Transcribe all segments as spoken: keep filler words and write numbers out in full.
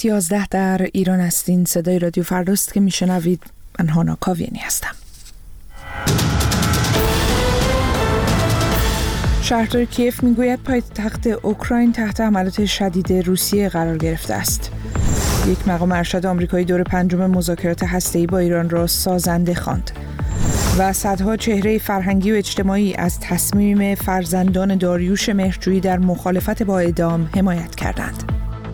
یازده در ایران هستین. صدای رادیو فرداست که میشنوید. من هانا کاویانی هستم. شهردار کیف میگوید پایتخت اوکراین تحت حملات شدید روسیه قرار گرفته است. یک مقام ارشد آمریکایی دور پنجم مذاکرات هسته‌ای با ایران را سازنده خواند. و صدها چهره فرهنگی و اجتماعی از تصمیم فرزندان داریوش مهرجویی در مخالفت با اعدام حمایت کردند.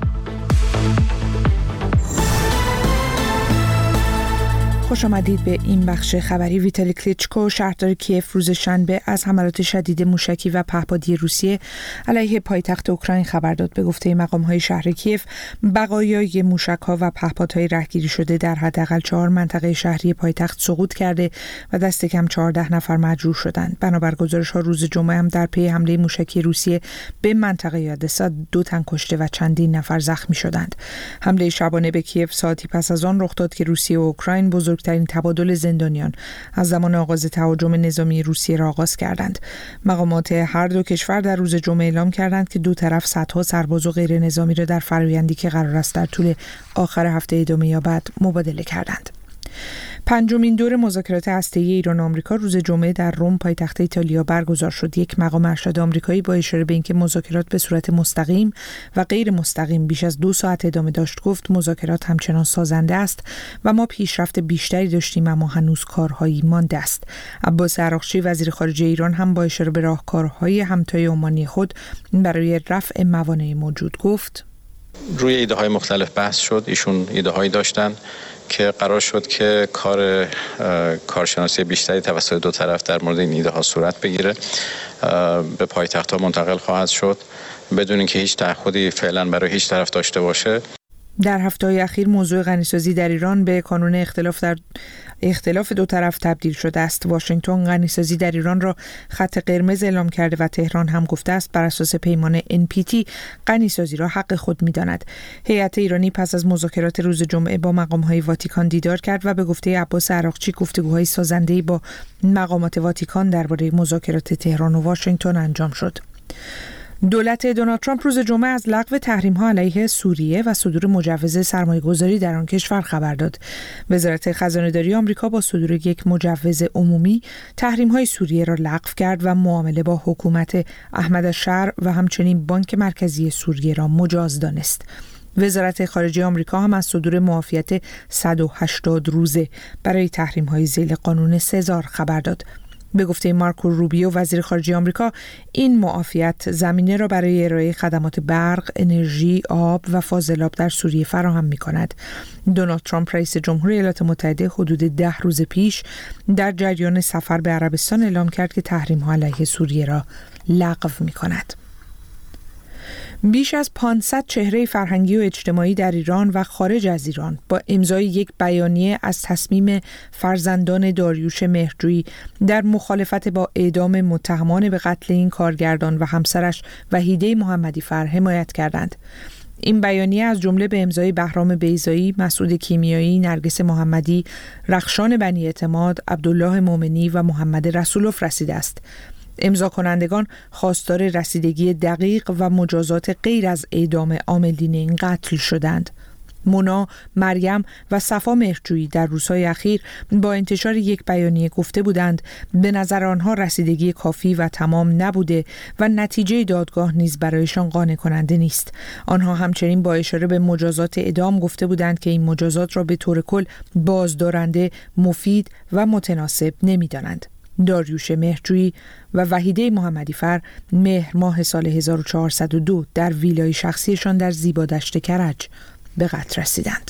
خوش آمدید به این بخش خبری. ویتالی کلیچکو شهردار کیف روز شنبه از حملات شدید موشکی و پهپادی روسیه علیه پایتخت اوکراین خبر داد. به گفته مقام‌های شهر کیف، بقایای موشک‌ها و پهپادهای رهگیری شده در حداقل چهار منطقه شهری پایتخت سقوط کرده و دست کم چهارده نفر مجروح شدند. بنابر گزارش‌ها روز جمعه هم در پی حمله موشکی روسیه به منطقه یادسا دو تن کشته و چندین نفر زخمی شدند. حمله شبانه به کیف ساعتی پس از آن رخ داد که روسیه و اوکراین بزرگ ترین تبادل زندانیان از زمان آغاز تهاجم نظامی روسیه را آغاز کردند. مقامات هر دو کشور در روز جمعه اعلام کردند که دو طرف صدها سرباز و غیر نظامی را در فرآیندی که قرار است در طول آخر هفته ادامه یابد مبادله کردند. پنجمین دور مذاکرات هسته‌ای ایران و آمریکا روز جمعه در روم پایتخت ایتالیا برگزار شد. یک مقام ارشد آمریکایی با اشاره به اینکه مذاکرات به صورت مستقیم و غیر مستقیم بیش از دو ساعت ادامه داشت گفت مذاکرات همچنان سازنده است و ما پیشرفت بیشتری داشتیم اما هنوز کارهایی مانده است. عباس عراقچی وزیر خارجه ایران هم با اشاره به راهکارهای همتای عمانی خود برای رفع موانع موجود گفت روی ایده های مختلف بحث شد. ایشون ایده هایی داشتن که قرار شد که کار کارشناسی بیشتری توسط دو طرف در مورد این ایده ها صورت بگیره، به پایتخت ها منتقل خواهد شد بدون اینکه هیچ تعهدی فعلا برای هیچ طرف داشته باشه. در هفته‌های اخیر موضوع غنیسازی در ایران به کانون اختلاف در اختلاف دو طرف تبدیل شده است. واشنگتن غنیسازی در ایران را خط قرمز اعلام کرده و تهران هم گفته است بر اساس پیمان ان پی تی غنیسازی را حق خود می‌داند. هیئت ایرانی پس از مذاکرات روز جمعه با مقام‌های واتیکان دیدار کرد و به گفته عباس عراقچی گفتگوهای سازنده‌ای با مقامات واتیکان درباره مذاکرات تهران و واشنگتن انجام شد. دولت دونالد ترامپ روز جمعه از لغو تحریم‌ها علیه سوریه و صدور مجوز سرمایه‌گذاری در آن کشور خبر داد. وزارت خزانه‌داری آمریکا با صدور یک مجوز عمومی تحریم‌های سوریه را لغو کرد و معامله با حکومت احمد الشر و همچنین بانک مرکزی سوریه را مجاز دانست. وزارت خارجه آمریکا هم از صدور معافیت صد و هشتاد روزه برای تحریم‌های ذیل قانون سزار خبر داد. به گفته مارکو روبیو وزیر خارجه آمریکا، این معافیت زمینه را برای ارائه خدمات برق، انرژی، آب و فاضلاب در سوریه فراهم می‌کند. دونالد ترامپ رئیس جمهور ایالات متحده حدود ده روز پیش در جریان سفر به عربستان اعلام کرد که تحریم‌ها علیه سوریه را لغو می‌کند. بیش از پانصد چهره فرهنگی و اجتماعی در ایران و خارج از ایران با امضای یک بیانیه از تصمیم فرزندان داریوش مهرجویی در مخالفت با اعدام متهمان به قتل این کارگردان و همسرش وحیده محمدی‌فر حمایت کردند. این بیانیه از جمله به امضای بهرام بیضایی، مسعود کیمیایی، نرگس محمدی، رخشان بنی اعتماد، عبدالله مومنی و محمد رسولوف رسیده است. امضا کنندگان خواستار رسیدگی دقیق و مجازات غیر از اعدام عاملین این قتل شدند. مونا، مریم و صفا مهرجویی در روزهای اخیر با انتشار یک بیانیه گفته بودند به نظر آنها رسیدگی کافی و تمام نبوده و نتیجه دادگاه نیز برایشان قانع کننده نیست. آنها همچنین با اشاره به مجازات اعدام گفته بودند که این مجازات را به طور کل بازدارنده، مفید و متناسب نمی‌دانند. داریوش مهرجویی و وحیده محمدی‌فر مهر ماه سال هزار و چهارصد و دو در ویلای شخصیشان در زیبادشت کرج به قتل رسیدند.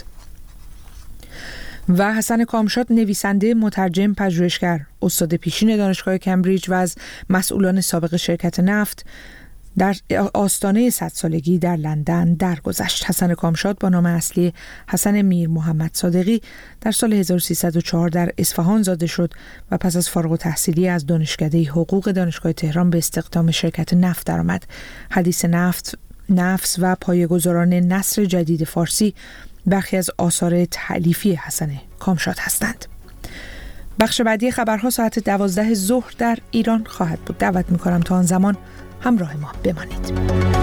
و حسن کامشاد نویسنده، مترجم، پژوهشگر، استاد پیشین دانشگاه کمبریج و از مسئولان سابق شرکت نفت در آستانه صد سالگی در لندن درگذشت. حسن کامشاد با نام اصلی حسن میر محمد صادقی در سال هزار و سیصد و چهار در اصفهان زاده شد و پس از فارغ التحصیلی از دانشکده حقوق دانشگاه تهران به استخدام شرکت نفت درآمد. حدیث نفت، نفس و پایه‌گذاران نثر جدید فارسی بخشی از آثار تألیفی حسن کامشاد هستند. بخش بعدی خبرها ساعت دوازده ظهر در ایران خواهد بود. دعوت می‌کنم تا آن زمان همراه ما بمانید.